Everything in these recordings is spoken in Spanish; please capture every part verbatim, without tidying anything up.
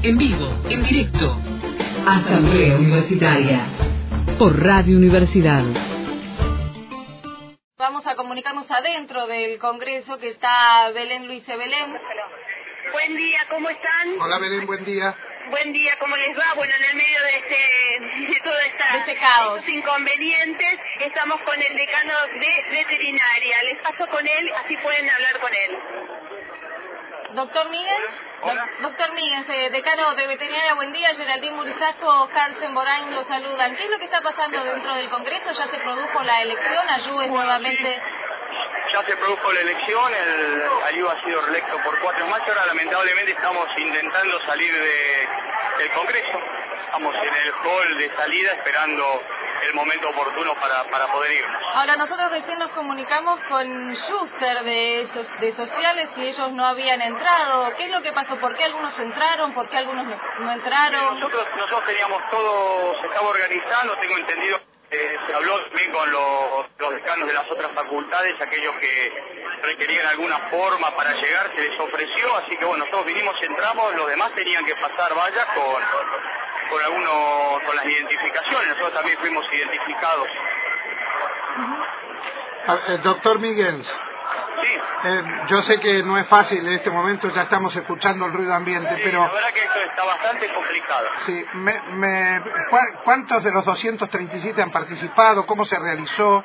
en vivo, en directo. Asamblea Universitaria. Por Radio Universidad. Vamos a comunicarnos adentro del Congreso, que está Belén Luise. Belén. Buen día, ¿cómo están? Hola Belén, buen día. Buen día, ¿cómo les va? Bueno, en el medio de este de todo esta, de este caos, estos inconvenientes, estamos con el decano de veterinaria. Les paso con él, así pueden hablar con él. Doctor Miguel. Hola. Doctor Miguel, eh, decano de veterinaria, buen día. Geraldine Murisasco, Carsen Borain lo saludan. ¿Qué es lo que está pasando dentro del Congreso? ¿Ya se produjo la elección? ¿Ayú es nuevamente...? Ya se produjo la elección, el Ayú ha sido reelecto por cuatro más, ahora lamentablemente estamos intentando salir de, del Congreso, estamos en el hall de salida esperando el momento oportuno para, para poder irnos. Ahora, nosotros recién nos comunicamos con Schuster de, esos, de Sociales y ellos no habían entrado. ¿Qué es lo que pasó? ¿Por qué algunos entraron? ¿Por qué algunos no, no entraron? Nosotros, nosotros teníamos todo, se estaba organizando, tengo entendido. Eh, se habló también con los, los decanos de las otras facultades, aquellos que requerían alguna forma para llegar, se les ofreció, así que bueno, nosotros vinimos, entramos, los demás tenían que pasar vallas con, con algunos, con las identificaciones, nosotros también fuimos identificados. Uh-huh. eh, doctor Miguel. Sí. Eh, yo sé que no es fácil en este momento, ya estamos escuchando el ruido ambiente, sí, pero... La verdad que esto está bastante complicado. Sí, me, me, ¿cuántos de los doscientos treinta y siete han participado? ¿Cómo se realizó?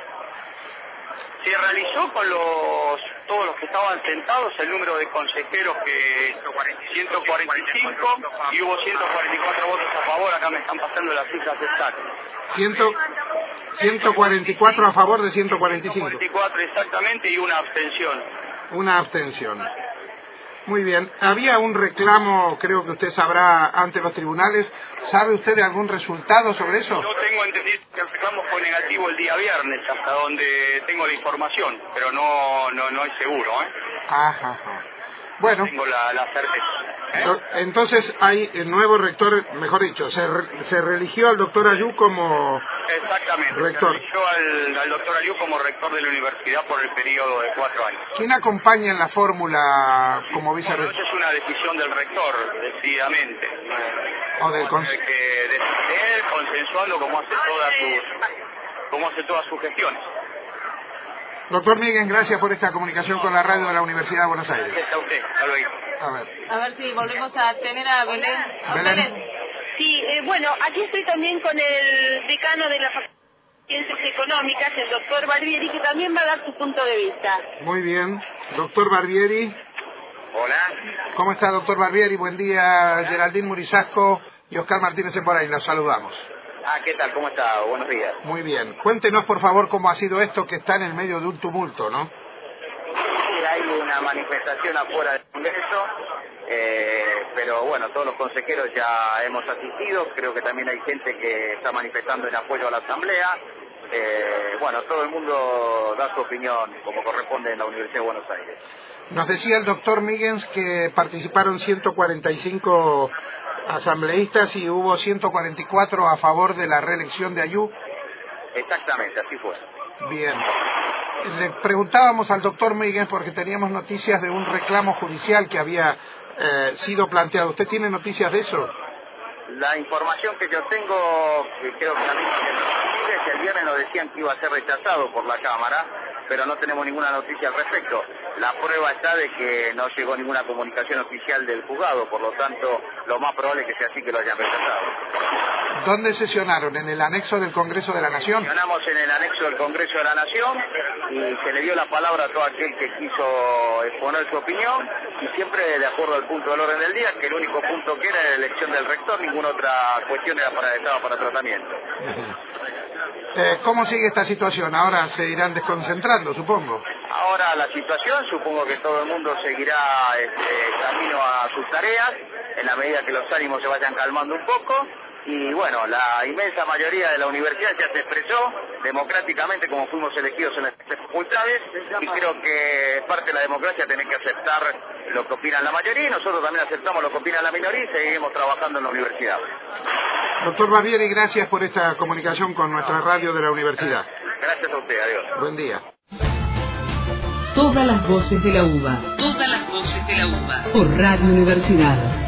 Se realizó con los todos los que estaban sentados, el número de consejeros que ciento cuarenta y cinco y hubo ciento cuarenta y cuatro votos a favor, acá me están pasando las cifras exactas. ciento cuarenta y cuatro a favor de ciento cuarenta y cinco. ciento cuarenta y cuatro exactamente y una abstención. Una abstención. Muy bien. Había un reclamo, creo que usted sabrá, ante los tribunales. ¿Sabe usted de algún resultado sobre eso? Yo tengo entendido que el reclamo fue negativo el día viernes, hasta donde tengo la información, pero no no no es seguro, ¿eh? Ajá, ajá. Bueno. No tengo la, la certeza. ¿eh? Entonces hay el nuevo rector, mejor dicho, se, re, se reeligió al doctor Ayú como Exactamente, rector. Se reeligió al, al doctor Ayú como rector de la universidad por el periodo de cuatro años. ¿Quién acompaña en la fórmula como vicerrector? Bueno, esa es una decisión del rector, decididamente. O del cons... que de él, consensuando cómo hace todas sus, cómo hace todas sus gestiones. Doctor Miguel, gracias por esta comunicación con la radio de la Universidad de Buenos Aires. Gracias a usted, hasta luego. A ver. A ver si volvemos a tener a Belén. Belén. Belén. Sí, eh, bueno, aquí estoy también con el decano de la Facultad de Ciencias Económicas, el doctor Barbieri, que también va a dar su punto de vista. Muy bien. Doctor Barbieri. Hola. ¿Cómo está, doctor Barbieri? Buen día, Geraldine Murisasco y Oscar Martínez Emborain. Los saludamos. Ah, ¿qué tal? ¿Cómo está? Buenos días. Muy bien. Cuéntenos, por favor, cómo ha sido esto que está en el medio de un tumulto, ¿no? Sí, hay una manifestación afuera del Congreso, eh, pero bueno, todos los consejeros ya hemos asistido, creo que también hay gente que está manifestando en apoyo a la Asamblea. Eh, bueno, todo el mundo da su opinión como corresponde en la Universidad de Buenos Aires. Nos decía el doctor Miguel que participaron ciento cuarenta y cinco asambleístas y hubo ciento cuarenta y cuatro a favor de la reelección de Ayú. Exactamente, así fue. Bien. Le preguntábamos al doctor Miguel porque teníamos noticias de un reclamo judicial que había eh, sido planteado. ¿Usted tiene noticias de eso? La información que yo tengo, que creo que también es que el viernes nos decían que iba a ser rechazado por la Cámara, pero no tenemos ninguna noticia al respecto. La prueba está de que no llegó ninguna comunicación oficial del juzgado, por lo tanto, lo más probable es que sea así, que lo hayan rechazado. ¿Dónde sesionaron? ¿En el anexo del Congreso de la Nación? Sesionamos en el anexo del Congreso de la Nación y se le dio la palabra a todo aquel que quiso exponer su opinión, y siempre de acuerdo al punto del orden del día, que el único punto que era la elección del rector, ninguna otra cuestión era para, estaba para tratamiento. Uh-huh. Eh, ¿Cómo sigue esta situación? Ahora se irán desconcentrando, supongo. Ahora la situación, supongo que todo el mundo seguirá este, camino a sus tareas, en la medida que los ánimos se vayan calmando un poco, y bueno, la inmensa mayoría de la universidad ya se expresó democráticamente como fuimos elegidos en las facultades, y creo que parte de la democracia tener que aceptar lo que opina la mayoría, y nosotros también aceptamos lo que opina la minoría y seguiremos trabajando en la universidad. Doctor Barbieri, gracias por esta comunicación con nuestra radio de la universidad. Gracias a usted, adiós. Buen día. Todas las voces de la UBA. Todas las voces de la UBA. Por Radio Universidad.